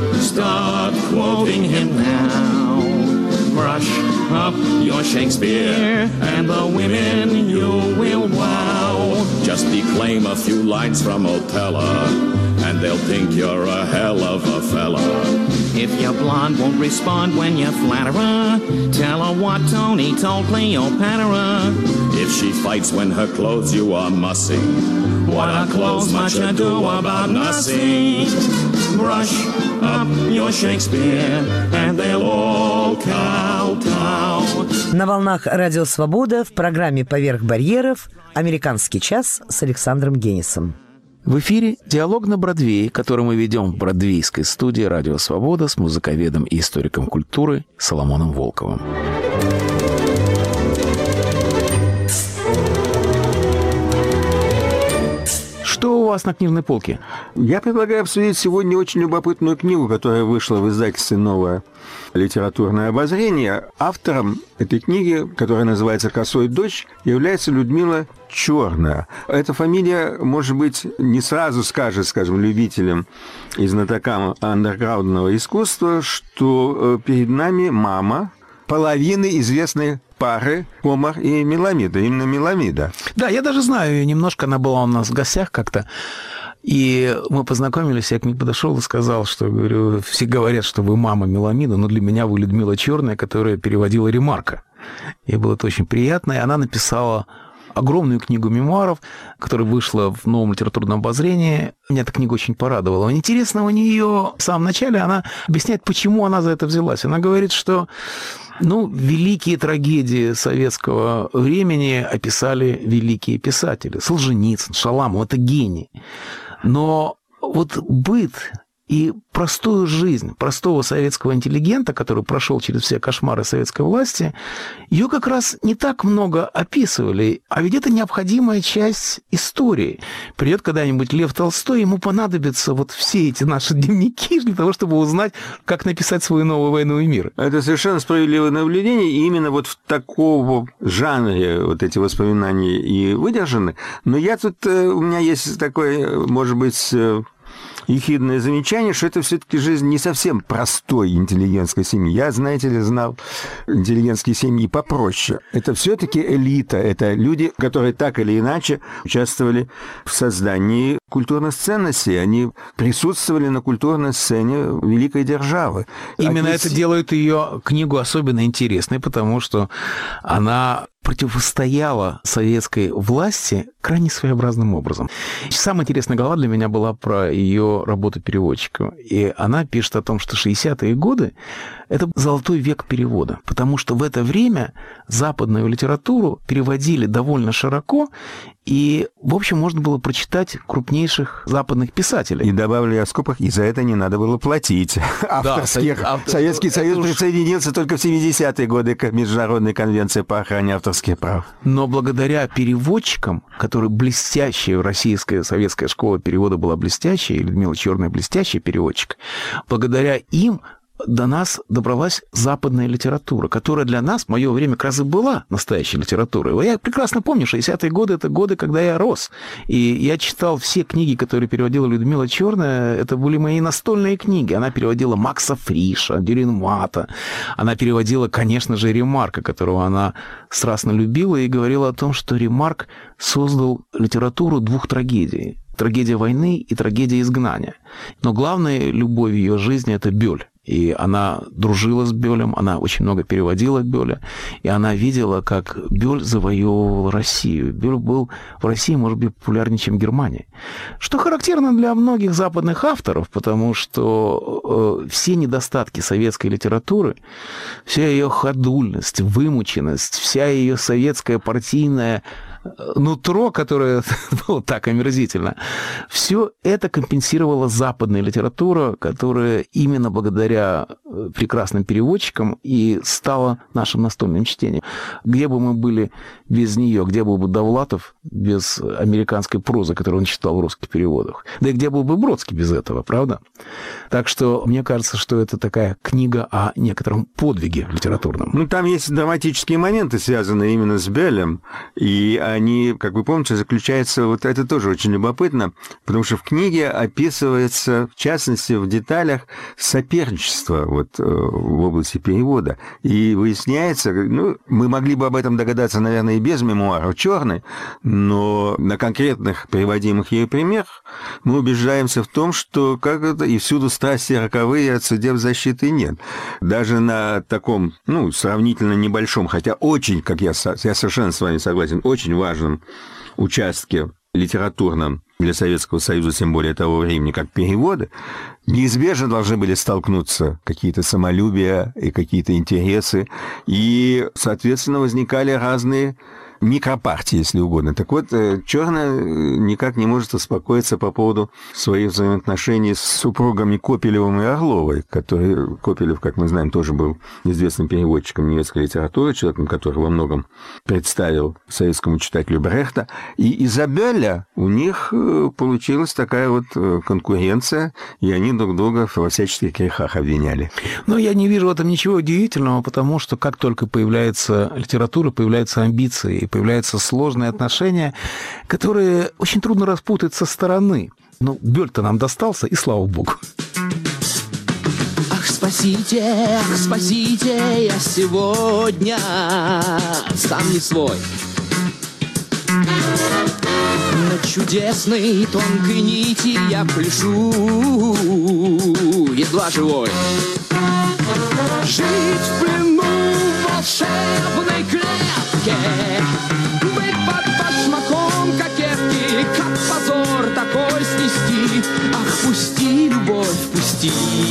start quoting him now. Brush up your Shakespeare, and the women you will wow. Just declaim a few lines from Othello, and they'll think you're a hell of a fella. If your blonde won't respond when you flatter her, tell her what Tony told Cleopatra. If she fights when her clothes you are mussing, what are clothes much ado about nothing? Brush up your Shakespeare, and they'll all kowtow. На волнах Радио Свобода в программе «Поверх барьеров» «Американский час» с Александром Генисом. В эфире «Диалог на Бродвее», который мы ведем в бродвейской студии «Радио Свобода» с музыковедом и историком культуры Соломоном Волковым. Что у вас на книжной полке? Я предлагаю обсудить сегодня очень любопытную книгу, которая вышла в издательстве «Новое литературное обозрение». Автором этой книги, которая называется «Косой дождь», является Людмила Черная. Эта фамилия, может быть, не сразу скажет, скажем, любителям и знатокам андерграундного искусства, что перед нами мама половины известной пары Комар и Меламида, именно Меламида. Да, я даже знаю ее немножко, она была у нас в гостях как-то, и мы познакомились, я к ней подошел и сказал, что, говорю, все говорят, что вы мама Меламида, но для меня вы Людмила Черная, которая переводила Ремарка. Ей было это очень приятно, и она написала огромную книгу мемуаров, которая вышла в Новом литературном обозрении. Меня эта книга очень порадовала. Интересно, у нее в самом начале она объясняет, почему она за это взялась. Она говорит, что ну, великие трагедии советского времени описали великие писатели. Солженицын, Шаламов – это гений. Но вот быт и простую жизнь простого советского интеллигента, который прошел через все кошмары советской власти, ее как раз не так много описывали. А ведь это необходимая часть истории. Придет когда-нибудь Лев Толстой, ему понадобятся вот все эти наши дневники для того, чтобы узнать, как написать свою новую «Войну и мир». Это совершенно справедливое наблюдение, и именно вот в таком жанре вот эти воспоминания и выдержаны. Но я тут, у меня есть такой, может быть, ехидное замечание, что это все-таки жизнь не совсем простой интеллигентской семьи. Я, знаете ли, знал интеллигентские семьи попроще. Это все-таки элита, это люди, которые так или иначе участвовали в создании культурных ценностей. Они присутствовали на культурной сцене великой державы. Именно Отнес... это делает ее книгу особенно интересной, потому что она противостояла советской власти крайне своеобразным образом. Самая интересная глава для меня была про ее работу переводчика. И она пишет о том, что шестидесятые годы – это золотой век перевода, потому что в это время западную литературу переводили довольно широко, и, в общем, можно было прочитать крупнейших западных писателей. И добавлю я в скобках, и за это не надо было платить. Авторских. Да, автор... Советский Союз уж... присоединился только в семидесятые годы к Международной конвенции по охране авторских прав. Но благодаря переводчикам, которые блестящие, российская советская школа перевода была блестящая, и Людмила Черная блестящий переводчик, благодаря им до нас добралась западная литература, которая для нас в мое время как раз и была настоящей литературой. Я прекрасно помню, шестидесятые годы – это годы, когда я рос. И я читал все книги, которые переводила Людмила Черная. Это были мои настольные книги. Она переводила Макса Фриша, Дюринмата. Она переводила, конечно же, Ремарка, которого она страстно любила, и говорила о том, что Ремарк создал литературу двух трагедий. Трагедия войны и трагедия изгнания. Но главной любовью ее жизни – это Бёль. И она дружила с Бёлем, она очень много переводила Бёля, и она видела, как Бёль завоевывал Россию. Бёль был в России, может быть, популярнее, чем в Германии. Что характерно для многих западных авторов, потому что э, все недостатки советской литературы, вся ее ходульность, вымученность, вся ее советская партийная нутро, которое было так омерзительно, все это компенсировала западная литература, которая именно благодаря прекрасным переводчикам и стала нашим настольным чтением. Где бы мы были без нее, где был бы Довлатов без американской прозы, которую он читал в русских переводах? Да и где был бы Бродский без этого, правда? Так что мне кажется, что это такая книга о некотором подвиге литературном. Ну, там есть драматические моменты, связанные именно с Бёлем, и они, как вы помните, заключаются, вот это тоже очень любопытно, потому что в книге описывается, в частности, в деталях соперничество вот в области перевода. И выясняется, ну, мы могли бы об этом догадаться, наверное, и без мемуаров Черной, но на конкретных переводимых ею примерах мы убеждаемся в том, что как это и всюду страсти роковые, от судеб защиты нет. Даже на таком, ну, сравнительно небольшом, хотя очень, как я, я совершенно с вами согласен, очень важном участке литературном для Советского Союза, тем более того времени, как переводы, неизбежно должны были столкнуться какие-то самолюбия и какие-то интересы, и, соответственно, возникали разные микропартии, если угодно. Так вот, Черная никак не может успокоиться по поводу своих взаимоотношений с супругами Копелевым и Орловой, который Копелев, как мы знаем, тоже был известным переводчиком немецкой литературы, человеком, который во многом представил советскому читателю Брехта. И из-за Бёля у них получилась такая вот конкуренция, и они друг друга во всяческих грехах обвиняли. Но я не вижу в этом ничего удивительного, потому что как только появляется литература, появляются амбиции, и появляются сложные отношения, которые очень трудно распутать со стороны. Но Бёль-то нам достался, и слава богу. Ах, спасите, ах, спасите, я сегодня сам не свой. На чудесной тонкой нити я пляшу, едва живой. Жить в плену волшебной клетке, быть под башмаком кокетки, как позор такой снести. Ах, пусти, любовь, пусти.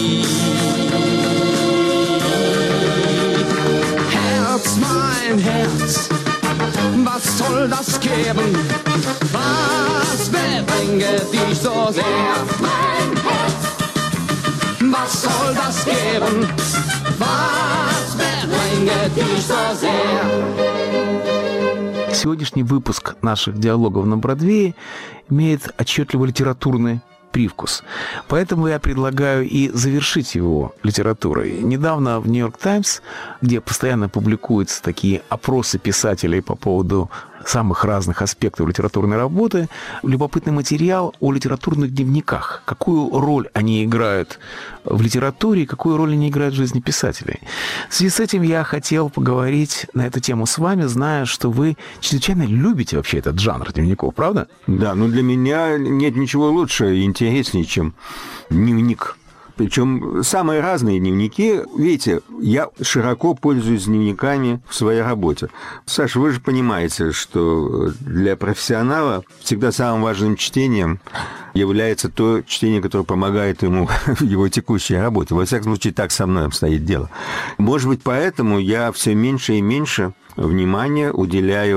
Herz, mein Herz, was soll das geben? Was bebringt dich so sehr? Mein Herz, was soll das geben? Was bebringt dich so sehr? Сегодняшний выпуск наших диалогов на Бродвее имеет отчетливо литературный привкус. Поэтому я предлагаю и завершить его литературой. Недавно в «Нью-Йорк Таймс», где постоянно публикуются такие опросы писателей по поводу самых разных аспектов литературной работы, любопытный материал о литературных дневниках. Какую роль они играют в литературе и какую роль они играют в жизни писателей. В связи с этим я хотел поговорить на эту тему с вами, зная, что вы чрезвычайно любите вообще этот жанр дневников, правда? Да, но для меня нет ничего лучше и интереснее, чем дневник. Причем самые разные дневники. Видите, я широко пользуюсь дневниками в своей работе. Саша, вы же понимаете, что для профессионала всегда самым важным чтением является то чтение, которое помогает ему в его текущей работе. Во всяком случае, так со мной обстоит дело. Может быть, поэтому я все меньше и меньше внимания уделяю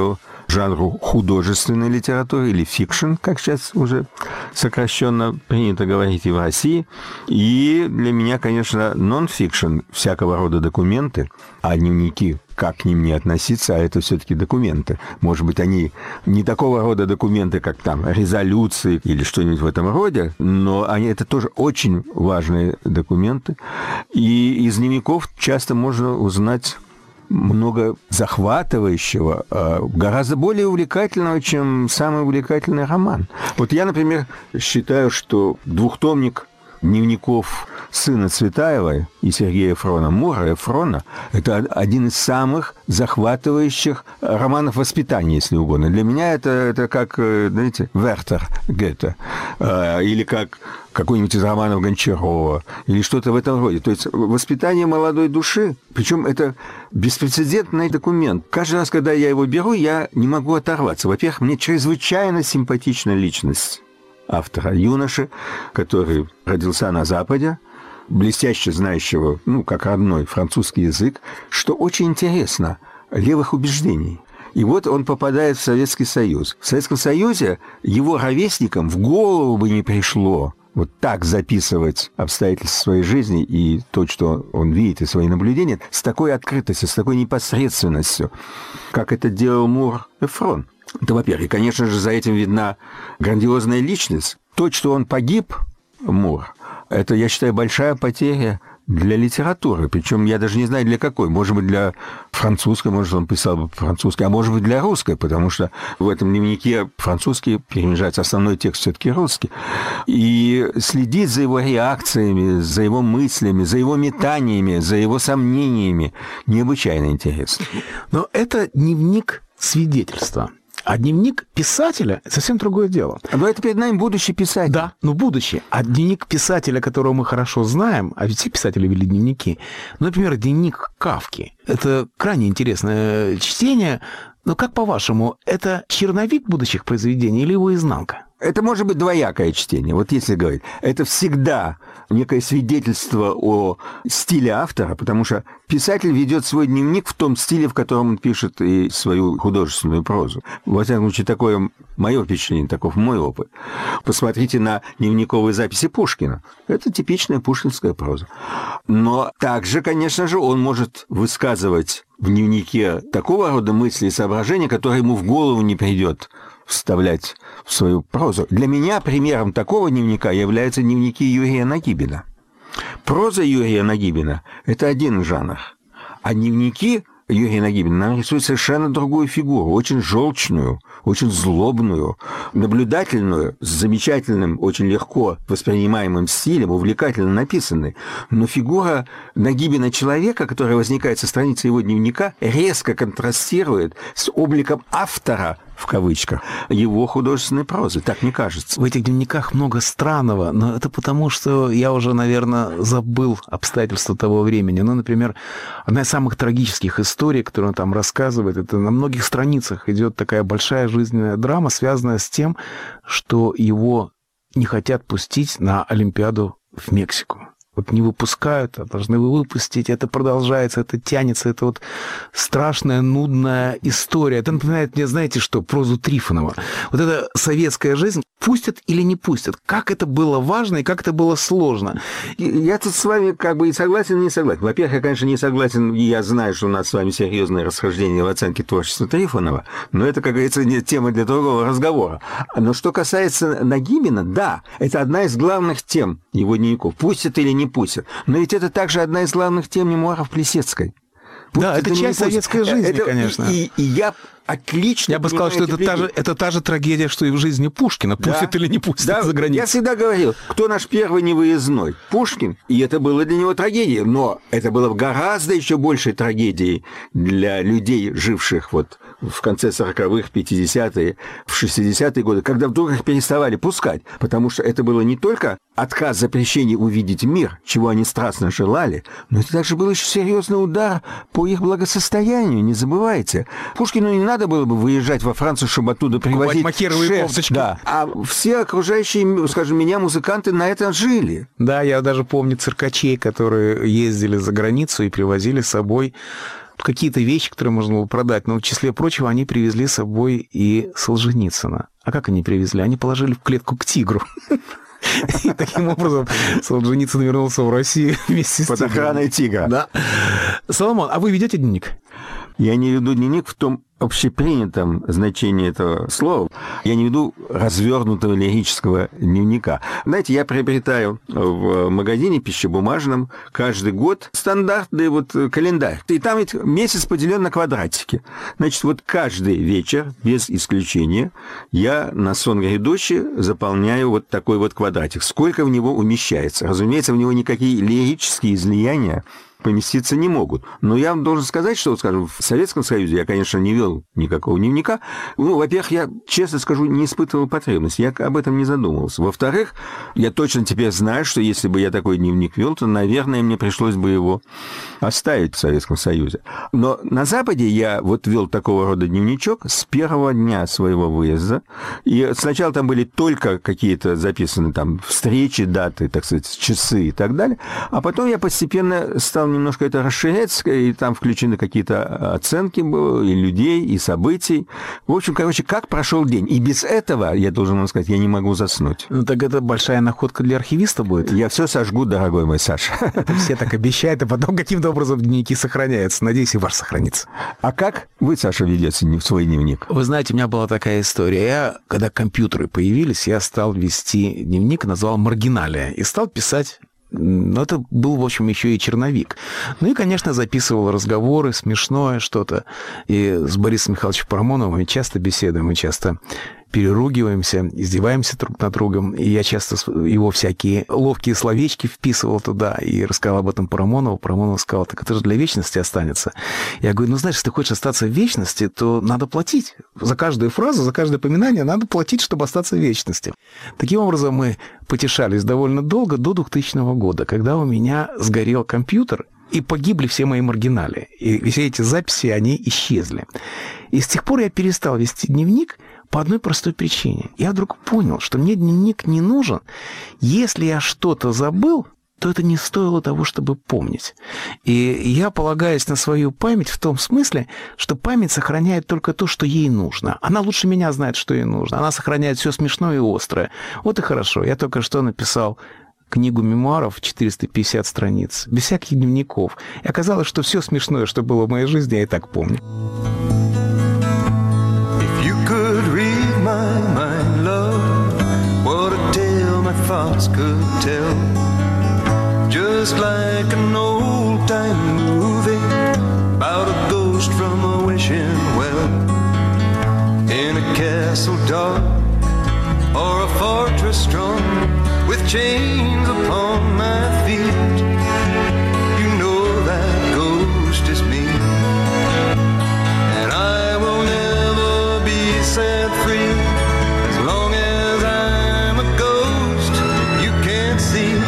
жанру художественной литературы или фикшн, как сейчас уже сокращенно принято говорить и в России. И для меня, конечно, нон-фикшн, всякого рода документы, а дневники, как к ним не относиться, а это все-таки документы. Может быть, они не такого рода документы, как там резолюции или что-нибудь в этом роде, но они это тоже очень важные документы. И из дневников часто можно узнать много захватывающего, гораздо более увлекательного, чем самый увлекательный роман. Вот я, например, считаю, что двухтомник дневников сына Цветаевой и Сергея Эфрона, Мура Эфрона, это один из самых захватывающих романов воспитания, если угодно. Для меня это, это как, знаете, Вертер Гёте, или как какой-нибудь из романов Гончарова, или что-то в этом роде. То есть воспитание молодой души, причем это беспрецедентный документ. Каждый раз, когда я его беру, я не могу оторваться. Во-первых, мне чрезвычайно симпатична личность автора, юноши, который родился на Западе, блестяще знающего, ну, как родной французский язык, что очень интересно, левых убеждений. И вот он попадает в Советский Союз. В Советском Союзе его ровесникам в голову бы не пришло вот так записывать обстоятельства своей жизни и то, что он видит, и свои наблюдения, с такой открытостью, с такой непосредственностью, как это делал Мур Эфрон. Это, во-первых, и, конечно же, за этим видна грандиозная личность. То, что он погиб, Мур, это, я считаю, большая потеря для литературы. Причем я даже не знаю, для какой. Может быть, для французской, может, он писал бы по-французски, а может быть, для русской, потому что в этом дневнике французский перемежается, основной текст все-таки русский. И следить за его реакциями, за его мыслями, за его метаниями, за его сомнениями необычайно интересно. Но это дневник свидетельства. А дневник писателя – это совсем другое дело. Но это перед нами будущий писатель. Да, ну будущий. А дневник писателя, которого мы хорошо знаем, а ведь все писатели вели дневники, ну, например, дневник Кафки. Это крайне интересное чтение. Но как по-вашему, это черновик будущих произведений или его изнанка? Это может быть двоякое чтение. Вот если говорить, это всегда некое свидетельство о стиле автора, потому что писатель ведет свой дневник в том стиле, в котором он пишет и свою художественную прозу. Во всяком случае, такое мое впечатление, таков мой опыт. Посмотрите на дневниковые записи Пушкина. Это типичная пушкинская проза. Но также, конечно же, он может высказывать в дневнике такого рода мысли и соображения, которые ему в голову не придет вставлять в свою прозу. Для меня примером такого дневника являются дневники Юрия Нагибина. Проза Юрия Нагибина – это один жанр, а дневники Юрия Нагибина нам рисуют совершенно другую фигуру, очень желчную, очень злобную, наблюдательную, с замечательным, очень легко воспринимаемым стилем, увлекательно написанной. Но фигура Нагибина человека, которая возникает со страницы его дневника, резко контрастирует с обликом автора, в кавычках, его художественной прозы, так мне кажется. В этих дневниках много странного, но это потому, что я уже, наверное, забыл обстоятельства того времени. Ну, например, одна из самых трагических историй, которую он там рассказывает, это на многих страницах идет такая большая жизненная драма, связанная с тем, что его не хотят пустить на Олимпиаду в Мексику. Вот не выпускают, а должны вы выпустить. Это продолжается, это тянется. Это вот страшная, нудная история. Это напоминает мне, знаете что, прозу Трифонова. Вот эта советская жизнь, пустят или не пустят. Как это было важно и как это было сложно. Я тут с вами как бы и согласен, и не согласен. Во-первых, я, конечно, не согласен, и я знаю, что у нас с вами серьезное расхождение в оценке творчества Трифонова, но это, как говорится, не тема для другого разговора. Но что касается Нагибина, да, это одна из главных тем его дневников. Пустят или не пустят. Но ведь это также одна из главных тем мемуаров Плисецкой. Пустят да, это часть советской жизни, это, конечно. И, и я отлично Я бы сказал, что это та, же, это та же трагедия, что и в жизни Пушкина. Пустят да. или не пустят да. за границу. Я всегда говорил, кто наш первый невыездной? Пушкин. И это было для него трагедией. Но это было гораздо еще большей трагедией для людей, живших вот в конце сороковых, пятидесятые, в шестидесятые годы, когда вдруг их переставали пускать. Потому что это было не только отказ, запрещение увидеть мир, чего они страстно желали, но это также был еще серьезный удар по их благосостоянию, не забывайте. Пушкину не надо было бы выезжать во Францию, чтобы оттуда привозить шерсть. Да. А все окружающие, скажем, меня музыканты на этом жили. Да, я даже помню циркачей, которые ездили за границу и привозили с собой какие-то вещи, которые можно было продать. Но в числе прочего они привезли с собой и Солженицына. А как они привезли? Они положили в клетку к тигру. И таким образом Солженицын вернулся в Россию вместе с под охраной тигра. Да. Соломон, а вы ведете дневник? Я не веду дневник в том общепринятом значении этого слова. Я не веду развернутого лирического дневника. Знаете, я приобретаю в магазине пищебумажном каждый год стандартный вот календарь. И там ведь месяц поделен на квадратики. Значит, вот каждый вечер, без исключения, я на сон грядущий заполняю вот такой вот квадратик. Сколько в него умещается? Разумеется, в него никакие лирические излияния поместиться не могут. Но я вам должен сказать, что, скажем, в Советском Союзе я, конечно, не вел никакого дневника. Ну, во-первых, я, честно скажу, не испытывал потребности. Я об этом не задумывался. Во-вторых, я точно теперь знаю, что если бы я такой дневник вел, то, наверное, мне пришлось бы его оставить в Советском Союзе. Но на Западе я вот вел такого рода дневничок с первого дня своего выезда. И сначала там были только какие-то записаны там встречи, даты, так сказать, часы и так далее. А потом я постепенно стал немножко это расширять, и там включены какие-то оценки и людей, и событий. В общем, короче, как прошел день. И без этого, я должен вам сказать, я не могу заснуть. Ну, так это большая находка для архивиста будет. Я все сожгу, дорогой мой Саша. Все так обещают, а потом каким-то образом дневники сохраняются. Надеюсь, и ваш сохранится. А как вы, Саша, ведете в свой дневник? Вы знаете, у меня была такая история. Я, когда компьютеры появились, я стал вести дневник, назвал «Маргиналия», и стал писать. Но это был, в общем, еще и черновик. Ну и, конечно, записывал разговоры, смешное что-то. И с Борисом Михайловичем Парамоновым мы часто беседуем, мы часто переругиваемся, издеваемся друг над другом. И я часто его всякие ловкие словечки вписывал туда и рассказал об этом Парамонову. Парамонов сказал, так это же для вечности останется. Я говорю, ну, знаешь, если ты хочешь остаться в вечности, то надо платить. За каждую фразу, за каждое поминание надо платить, чтобы остаться в вечности. Таким образом, мы потешались довольно долго, до двухтысячного года, когда у меня сгорел компьютер, и погибли все мои маргинали. И все эти записи, они исчезли. И с тех пор я перестал вести дневник по одной простой причине. Я вдруг понял, что мне дневник не нужен. Если я что-то забыл, то это не стоило того, чтобы помнить. И я полагаюсь на свою память в том смысле, что память сохраняет только то, что ей нужно. Она лучше меня знает, что ей нужно. Она сохраняет все смешное и острое. Вот и хорошо. Я только что написал книгу мемуаров, четыреста пятьдесят страниц, без всяких дневников. И оказалось, что все смешное, что было в моей жизни, я и так помню. Just like an old-time movie about a ghost from a wishing well, in a castle dark or a fortress strong with chains upon my feet. You know that ghost is me, and I will never be set free as long as I'm a ghost you can't see.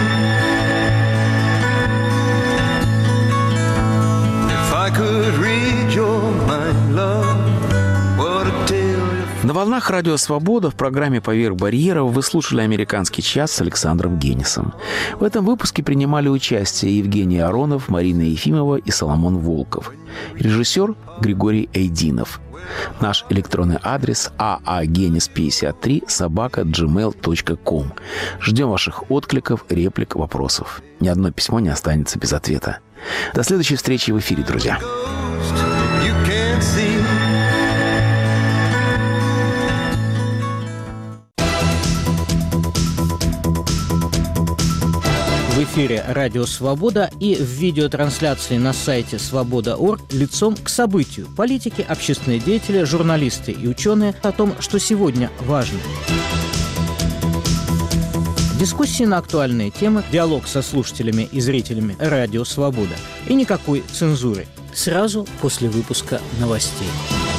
На волнах Радио Свобода в программе «Поверх барьеров» вы слушали «Американский час» с Александром Генисом. В этом выпуске принимали участие Евгений Аронов, Марина Ефимова и Соломон Волков. Режиссер Григорий Эйдинов. Наш электронный адрес а а генис пятьдесят три собака джи мейл точка ком. Ждем ваших откликов, реплик, вопросов. Ни одно письмо не останется без ответа. До следующей встречи в эфире, друзья. В эфире «Радио Свобода» и в видеотрансляции на сайте свобода точка орг лицом к событию. Политики, общественные деятели, журналисты и ученые о том, что сегодня важно. Дискуссии на актуальные темы, диалог со слушателями и зрителями «Радио Свобода». И никакой цензуры. Сразу после выпуска новостей.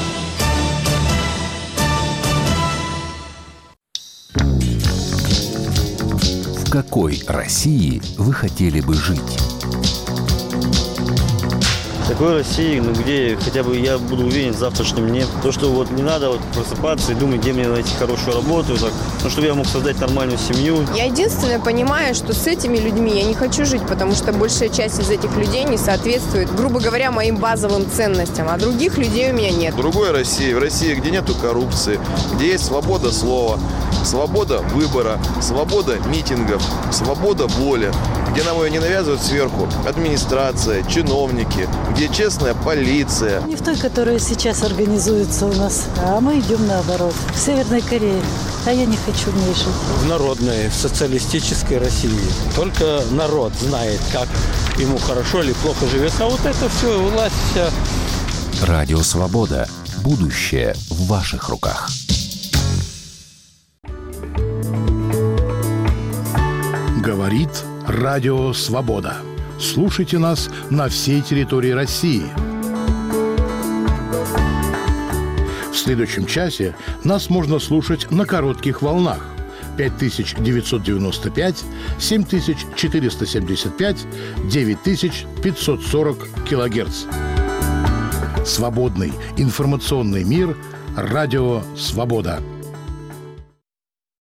В какой России вы хотели бы жить? Такой России, ну, где хотя бы я буду уверен в завтрашнем дне. То, что вот не надо вот просыпаться и думать, где мне найти хорошую работу, так, ну, чтобы я мог создать нормальную семью. Я единственное понимаю, что с этими людьми я не хочу жить, потому что большая часть из этих людей не соответствует, грубо говоря, моим базовым ценностям, а других людей у меня нет. Другой России, в России, где нету коррупции, где есть свобода слова, свобода выбора, свобода митингов, свобода воли, где нам ее не навязывают сверху администрация, чиновники, где честная полиция. Не в той, которая сейчас организуется у нас, а мы идем наоборот, в Северной Корее. А я не хочу в ней жить. В народной, в социалистической России. Только народ знает, как ему хорошо или плохо живется. А вот это все, власть вся. Радио «Свобода». Будущее в ваших руках. Говорит Радио «Свобода». Слушайте нас на всей территории России. В следующем часе нас можно слушать на коротких волнах пять тысяч девятьсот девяносто пять, семь тысяч четыреста семьдесят пять, девять тысяч пятьсот сорок килогерц. Свободный информационный мир. Радио «Свобода».